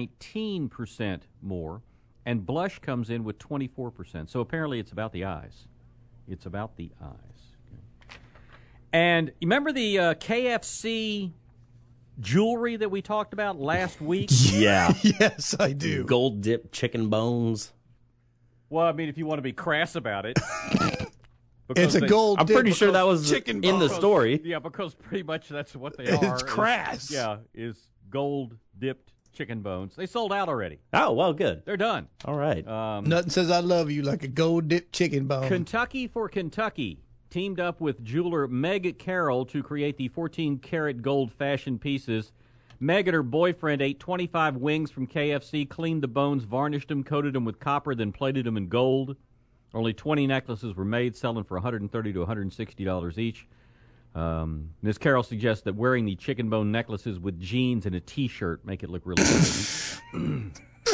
119% more. And blush comes in with 24%. So apparently it's about the eyes. It's about the eyes. Okay. And you remember the KFC jewelry that we talked about last week? Yeah. Yes, I do. Gold dipped chicken bones. Well, if you want to be crass about it. It's a gold I'm pretty sure that was chicken in the story. Yeah, because pretty much that's what they are. It's crass. Is gold dipped chicken bones. They sold out already. Oh, well, good. They're done. All right. Nothing says I love you like a gold dipped chicken bone. Kentucky for Kentucky teamed up with jeweler Meg Carroll to create the 14-karat gold fashion pieces. Meg and her boyfriend ate 25 wings from KFC, cleaned the bones, varnished them, coated them with copper, then plated them in gold. Only 20 necklaces were made, selling for $130 to $160 each. Ms. Carroll suggests that wearing the chicken bone necklaces with jeans and a T-shirt make it look really good.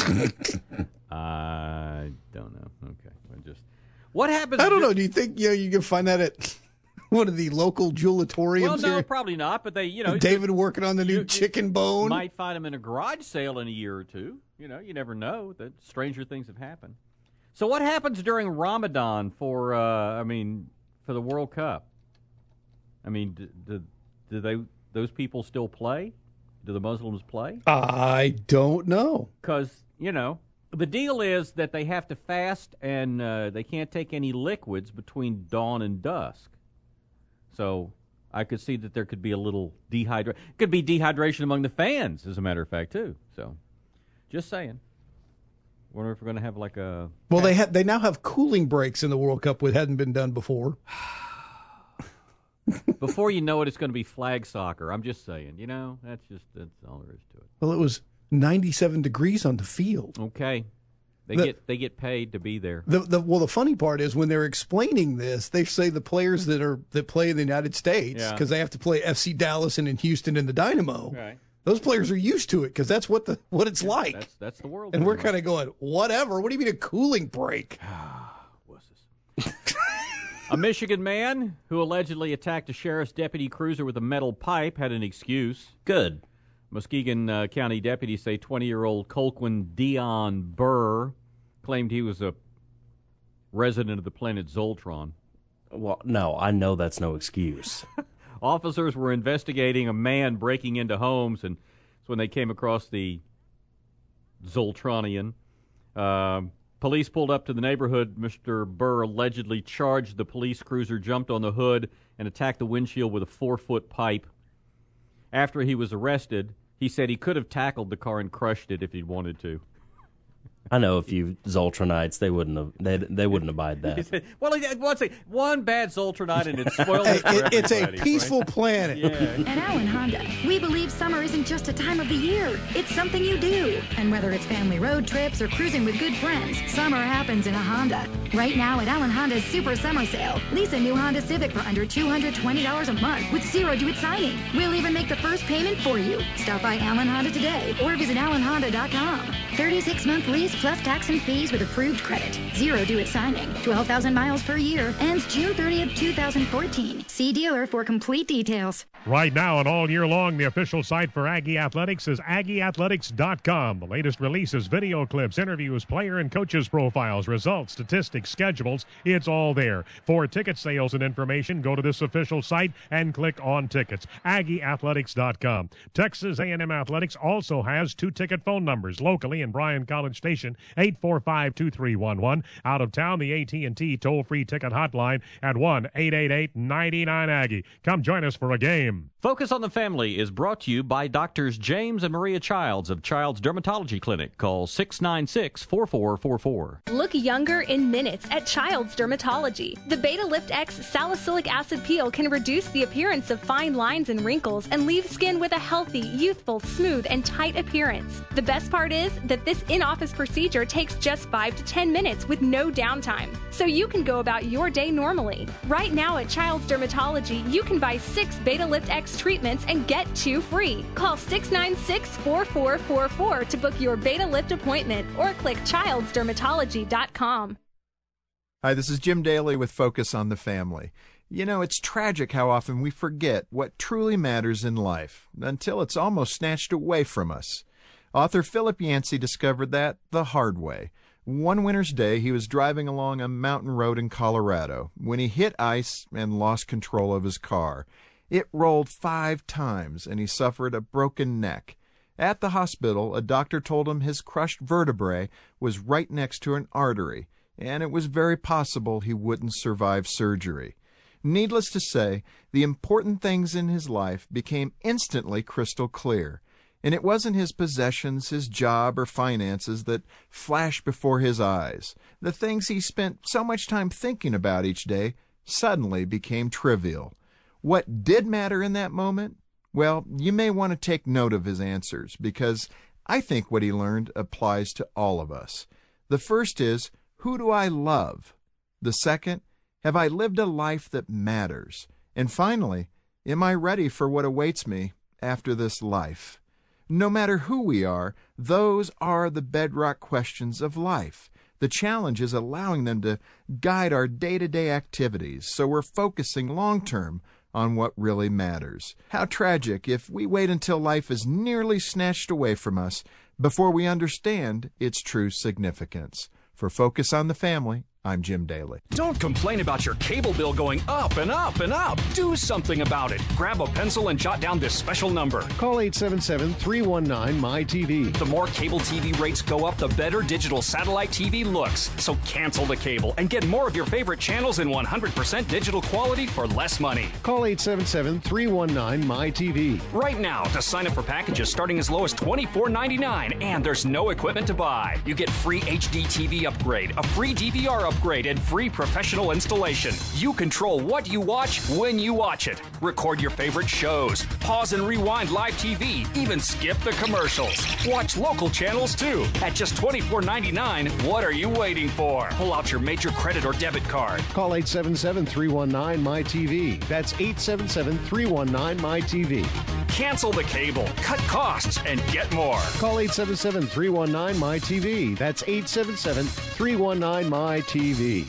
I don't know. Okay. What happens? I don't know. Do you think you can find that at one of the local jewelatoriums? Well, no, here? Probably not. But they, David working on the new chicken bone. Might find them in a garage sale in a year or two. You never know. That stranger things have happened. So what happens during Ramadan for the World Cup? Do those people still play? Do the Muslims play? I don't know. Because, the deal is that they have to fast and they can't take any liquids between dawn and dusk. So I could see that there could be a little dehydration. Could be dehydration among the fans, as a matter of fact, too. So just saying. Wonder if we're going to have like a... Well, they now have cooling breaks in the World Cup, which hadn't been done before. Before you know it, it's going to be flag soccer. I'm just saying, that's all there is to it. Well, it was 97 degrees on the field. Okay. They get paid to be there. The funny part is when they're explaining this, they say the players that play in the United States, because they have to play FC Dallas and in Houston and the Dynamo. Right. Those players are used to it because that's what it's like. That's the world. And we're kind of going, whatever. What do you mean a cooling break? A Michigan man who allegedly attacked a sheriff's deputy cruiser with a metal pipe had an excuse. Good. Muskegon County deputies say 20-year-old Colquhoun Dion Burr claimed he was a resident of the planet Zoltron. Well, no, I know that's no excuse. Officers were investigating a man breaking into homes, and that's when they came across the Zoltronian. Police pulled up to the neighborhood. Mr. Burr allegedly charged the police cruiser, jumped on the hood, and attacked the windshield with a 4-foot pipe. After he was arrested, he said he could have tackled the car and crushed it if he'd wanted to. I know a few Zoltronites. They wouldn't abide that. Well, one bad Zoltronite and it's spoiled. It's a peaceful planet. Yeah. At Allen Honda, we believe summer isn't just a time of the year. It's something you do. And whether it's family road trips or cruising with good friends, summer happens in a Honda. Right now at Allen Honda's Super Summer Sale, lease a new Honda Civic for under $220 a month with zero due at signing. We'll even make the first payment for you. Stop by Allen Honda today or visit AllenHonda.com. 36-month lease plus tax and fees with approved credit. Zero due at signing. 12,000 miles per year. Ends June 30th, 2014. See dealer for complete details. Right now and all year long, the official site for Aggie Athletics is AggieAthletics.com. The latest releases, video clips, interviews, player and coaches profiles, results, statistics, schedules. It's all there. For ticket sales and information, go to this official site and click on tickets. AggieAthletics.com. Texas A&M Athletics also has 2 ticket phone numbers locally in Bryan College Station, 845-2311. Out of town, the AT&T toll-free ticket hotline at 1-888-99-AGGIE. Come join us for a game. Focus on the Family is brought to you by Doctors James and Maria Childs of Child's Dermatology Clinic. Call 696-4444. Look younger in minutes at Child's Dermatology. The Beta Lift X salicylic acid peel can reduce the appearance of fine lines and wrinkles and leave skin with a healthy, youthful, smooth, and tight appearance. The best part is that this in-office procedure takes just 5 to 10 minutes with no downtime, so you can go about your day normally. Right now at Child's Dermatology, you can buy 6 Beta Lift X treatments and get 2 free. Call 696-4444 to book your Beta Lift appointment or click childsdermatology.com. Hi, this is Jim Daly with Focus on the Family. You know, it's tragic how often we forget what truly matters in life until it's almost snatched away from us. Author Philip Yancey discovered that the hard way. One winter's day, he was driving along a mountain road in Colorado when he hit ice and lost control of his car. It rolled 5 times, and he suffered a broken neck. At the hospital, a doctor told him his crushed vertebrae was right next to an artery, and it was very possible he wouldn't survive surgery. Needless to say, the important things in his life became instantly crystal clear, and it wasn't his possessions, his job, or finances that flashed before his eyes. The things he spent so much time thinking about each day suddenly became trivial. What did matter in that moment? Well, you may want to take note of his answers, because I think what he learned applies to all of us. The first is, who do I love? The second, have I lived a life that matters? And finally, am I ready for what awaits me after this life? No matter who we are, those are the bedrock questions of life. The challenge is allowing them to guide our day-to-day activities, so we're focusing long-term on what really matters. How tragic if we wait until life is nearly snatched away from us before we understand its true significance. For Focus on the Family, I'm Jim Daly. Don't complain about your cable bill going up and up and up. Do something about it. Grab a pencil and jot down this special number. Call 877-319-MyTV. The more cable TV rates go up, the better digital satellite TV looks. So cancel the cable and get more of your favorite channels in 100% digital quality for less money. Call 877-319-MyTV. Right now to sign up for packages starting as low as $24.99, and there's no equipment to buy. You get free HD TV upgrade, a free DVR upgrade, upgrade and free professional installation. You control what you watch when you watch it. Record your favorite shows, pause and rewind live TV, even skip the commercials. Watch local channels too. At just $24.99, what are you waiting for? Pull out your major credit or debit card. Call 877-319-MY-TV. That's 877-319-MY-TV. Cancel the cable, cut costs, and get more. Call 877-319-MY-TV. That's 877-319-MY-TV.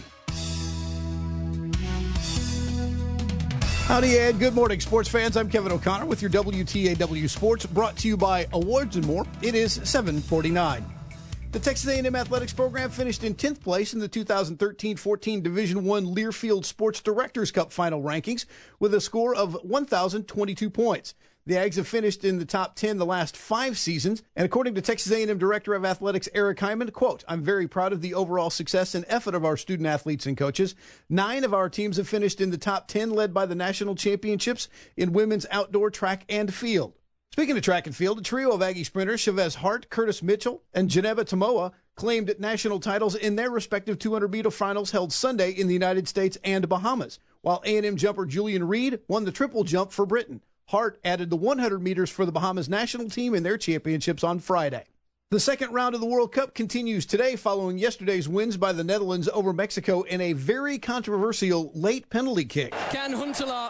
Howdy, and good morning, sports fans. I'm Kevin O'Connor with your WTAW Sports, brought to you by Awards and More. It is 7:49. The Texas A&M athletics program finished in 10th place in the 2013-14 Division I Learfield Sports Directors Cup final rankings with a score of 1,022 points. The Ags have finished in the top 10 the last 5 seasons, and according to Texas A&M Director of Athletics Eric Hyman, quote, "I'm very proud of the overall success and effort of our student athletes and coaches. 9 of our teams have finished in the top 10, led by the national championships in women's outdoor track and field." Speaking of track and field, a trio of Aggie sprinters, Chavez Hart, Curtis Mitchell, and Geneva Tamoa, claimed national titles in their respective 200-meter finals held Sunday in the United States and Bahamas, while A&M jumper Julian Reed won the triple jump for Britain. Hart added the 100 meters for the Bahamas national team in their championships on Friday. The second round of the World Cup continues today following yesterday's wins by the Netherlands over Mexico in a very controversial late penalty kick. Can Huntelaar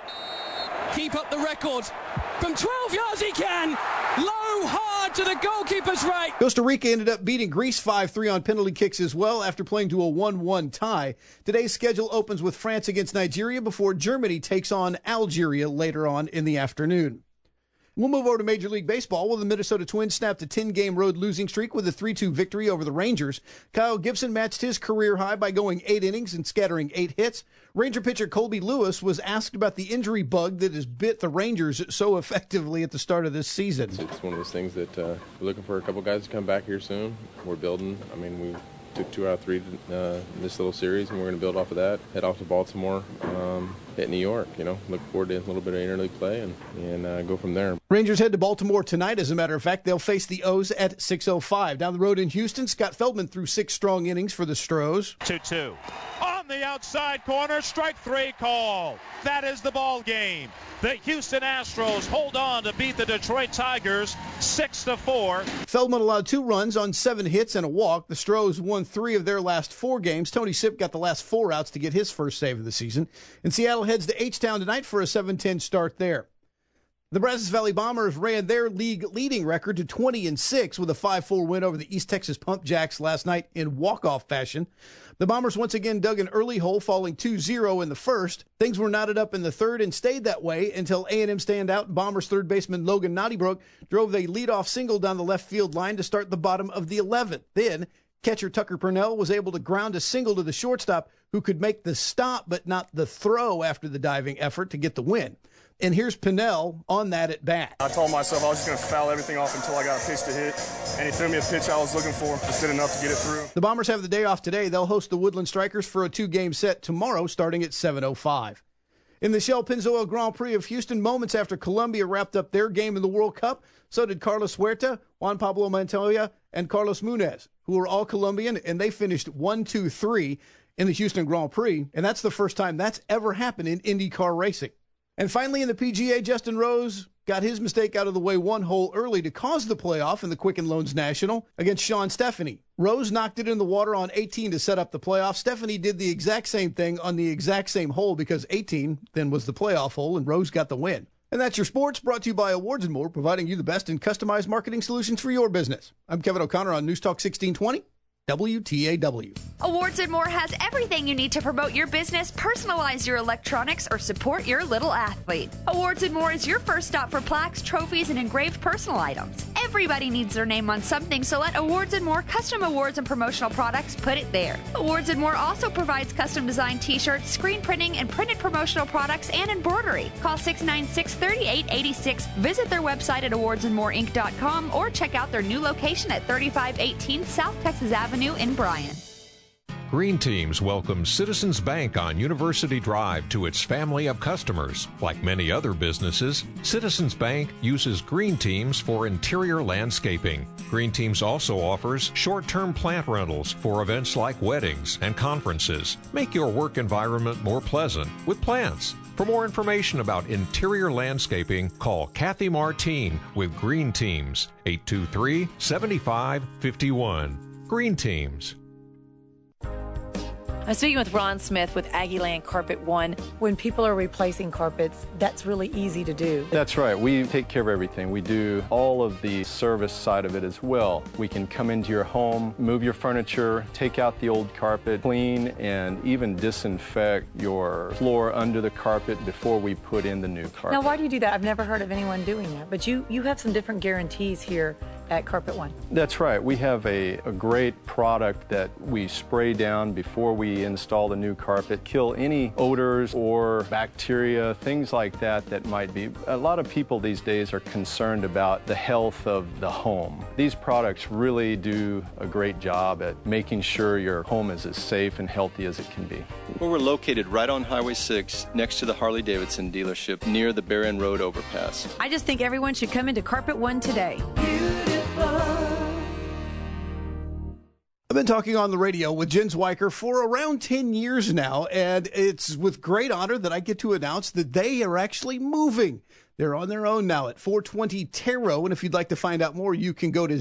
keep up the record? From 12 yards he can! Low, hard to the goalkeeper's right! Costa Rica ended up beating Greece 5-3 on penalty kicks as well after playing to a 1-1 tie. Today's schedule opens with France against Nigeria before Germany takes on Algeria later on in the afternoon. We'll move over to Major League Baseball, where the Minnesota Twins snapped a 10-game road losing streak with a 3-2 victory over the Rangers. Kyle Gibson matched his career high by going 8 innings and scattering 8 hits. Ranger pitcher Colby Lewis was asked about the injury bug that has bit the Rangers so effectively at the start of this season. It's one of those things that we're looking for a couple guys to come back here soon. We're building. I mean, we took 2 out of 3 in this little series, and we're going to build off of that, head off to Baltimore, hit New York, look forward to a little bit of interleague play and go from there. Rangers head to Baltimore tonight. As a matter of fact, they'll face the O's at 6:05. Down the road in Houston, Scott Feldman threw 6 strong innings for the Stros. 2-2. On the outside corner, strike 3 call. That is the ball game. The Houston Astros hold on to beat the Detroit Tigers 6-4. Feldman allowed 2 runs on 7 hits and a walk. The Stros won 3 of their last 4 games. Tony Sipp got the last 4 outs to get his first save of the season. And Seattle heads to H-Town tonight for a 7-10 start there. The Brazos Valley Bombers ran their league-leading record to 20-6 with a 5-4 win over the East Texas Pump Jacks last night in walk-off fashion. The Bombers once again dug an early hole, falling 2-0 in the first. Things were knotted up in the third and stayed that way until A&M standout Bombers third baseman Logan Nottybrook drove a leadoff single down the left field line to start the bottom of the 11th. Then, catcher Tucker Purnell was able to ground a single to the shortstop, who could make the stop but not the throw after the diving effort to get the win. And here's Purnell on that at bat. I told myself I was just going to foul everything off until I got a pitch to hit, and he threw me a pitch I was looking for. Just did enough to get it through. The Bombers have the day off today. They'll host the Woodland Strikers for a 2-game set tomorrow starting at 7:05. In the Shell Pennzoil Grand Prix of Houston, moments after Colombia wrapped up their game in the World Cup, so did Carlos Huerta, Juan Pablo Montoya, and Carlos Munez, who are all Colombian, and they finished 1-2-3 in the Houston Grand Prix, and that's the first time that's ever happened in IndyCar racing. And finally, in the PGA, Justin Rose got his mistake out of the way 1 hole early to cause the playoff in the Quicken Loans National against Sean Stefani. Rose knocked it in the water on 18 to set up the playoff. Stefani did the exact same thing on the exact same hole because 18 then was the playoff hole, and Rose got the win. And that's your sports, brought to you by Awards and More, providing you the best in customized marketing solutions for your business. I'm Kevin O'Connor on News Talk 1620. WTAW. Awards and More has everything you need to promote your business, personalize your electronics, or support your little athlete. Awards and More is your first stop for plaques, trophies, and engraved personal items. Everybody needs their name on something, so let Awards and More custom awards and promotional products put it there. Awards and More also provides custom designed t-shirts, screen printing, and printed promotional products and embroidery. Call 696-3886. Visit their website at awardsandmoreinc.com or check out their new location at 3518 South Texas Avenue in Bryan. Green Teams welcomes Citizens Bank on University Drive to its family of customers. Like many other businesses, Citizens Bank uses Green Teams for interior landscaping. Green Teams also offers short-term plant rentals for events like weddings and conferences. Make your work environment more pleasant with plants. For more information about interior landscaping, call Kathy Martine with Green Teams, 823-7551. Green Teams. I'm speaking with Ron Smith with Aggieland Carpet One. When people are replacing carpets, that's really easy to do. That's right. We take care of everything. We do all of the service side of it as well. We can come into your home, move your furniture, take out the old carpet, clean, and even disinfect your floor under the carpet before we put in the new carpet. Now, why do you do that? I've never heard of anyone doing that, but you have some different guarantees here at Carpet One. That's right. We have a great product that we spray down before we install the new carpet, kill any odors or bacteria, things like that that might be. A lot of people these days are concerned about the health of the home. These products really do a great job at making sure your home is as safe and healthy as it can be. Well, we're located right on Highway 6 next to the Harley-Davidson dealership near the Bear End Road overpass. I just think everyone should come into Carpet One today. I've been talking on the radio with Jen Zwiker for around 10 years now, and it's with great honor that I get to announce that they are actually moving. They're on their own now at 420 Tarot, and if you'd like to find out more, you can go to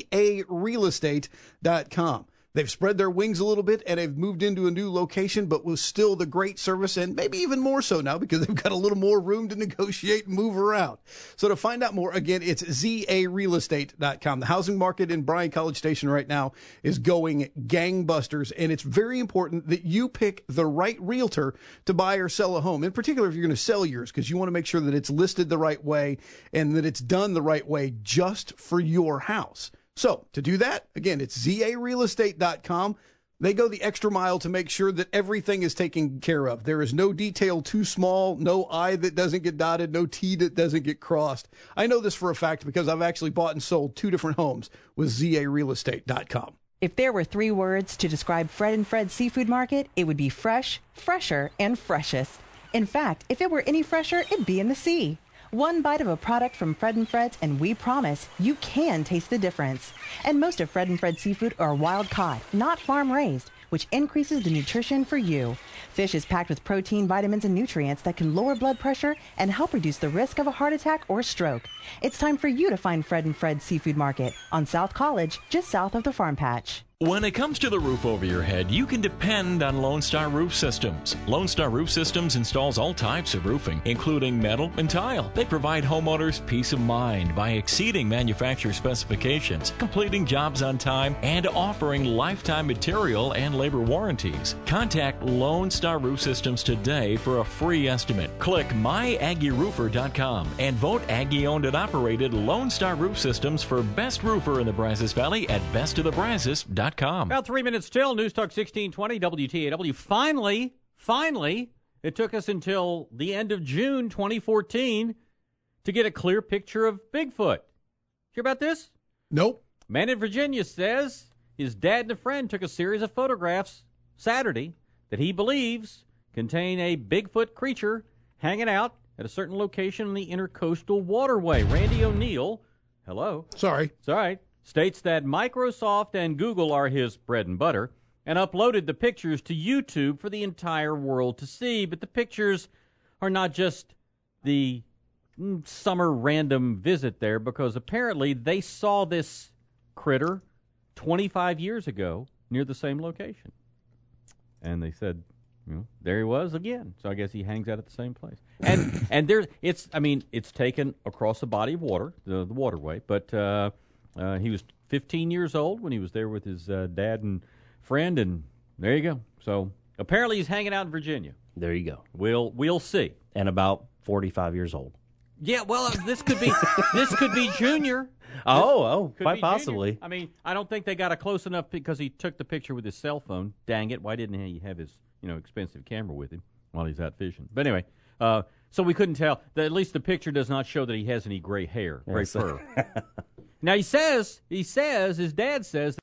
zarealestate.com. They've spread their wings a little bit, and they've moved into a new location, but with still the great service, and maybe even more so now because they've got a little more room to negotiate and move around. So to find out more, again, it's zarealestate.com. The housing market in Bryan College Station right now is going gangbusters, and it's very important that you pick the right realtor to buy or sell a home, in particular if you're going to sell yours, because you want to make sure that it's listed the right way and that it's done the right way just for your house. So to do that, again, it's zarealestate.com. They go the extra mile to make sure that everything is taken care of. There is no detail too small, no I that doesn't get dotted, no T that doesn't get crossed. I know this for a fact because I've actually bought and sold 2 different homes with zarealestate.com. If there were 3 words to describe Fred and Fred's Seafood Market, it would be fresh, fresher, and freshest. In fact, if it were any fresher, it'd be in the sea. One bite of a product from Fred and Fred's, and we promise you can taste the difference. And most of Fred and Fred's seafood are wild caught, not farm raised, which increases the nutrition for you. Fish is packed with protein, vitamins, and nutrients that can lower blood pressure and help reduce the risk of a heart attack or stroke. It's time for you to find Fred and Fred's Seafood Market on South College, just south of the Farm Patch. When it comes to the roof over your head, you can depend on Lone Star Roof Systems. Lone Star Roof Systems installs all types of roofing, including metal and tile. They provide homeowners peace of mind by exceeding manufacturer specifications, completing jobs on time, and offering lifetime material and labor warranties. Contact Lone Star Roof Systems today for a free estimate. Click myaggieroofer.com and vote Aggie-owned and operated Lone Star Roof Systems for Best Roofer in the Brazos Valley at bestofthebrazos.com. About 3 minutes till, News Talk 1620, WTAW. Finally, it took us until the end of June 2014 to get a clear picture of Bigfoot. Hear about this? Nope. Man in Virginia says his dad and a friend took a series of photographs Saturday that he believes contain a Bigfoot creature hanging out at a certain location on the Intercoastal Waterway. Randy O'Neill, hello. Sorry. It's all right. States that Microsoft and Google are his bread and butter and uploaded the pictures to YouTube for the entire world to see. But the pictures are not just the summer random visit there, because apparently they saw this critter 25 years ago near the same location. And they said, there he was again. So I guess he hangs out at the same place. And there's, it's taken across a body of water, the waterway, but he was 15 years old when he was there with his dad and friend, and there you go. So apparently he's hanging out in Virginia. There you go. We'll see. And about 45 years old. Yeah, well, this could be Junior. Quite possibly. Junior. I mean, I don't think they got a close enough because he took the picture with his cell phone. Dang it! Why didn't he have his expensive camera with him while he's out fishing? But anyway, so we couldn't tell. At least the picture does not show that he has any gray hair, gray fur. Now he says his dad says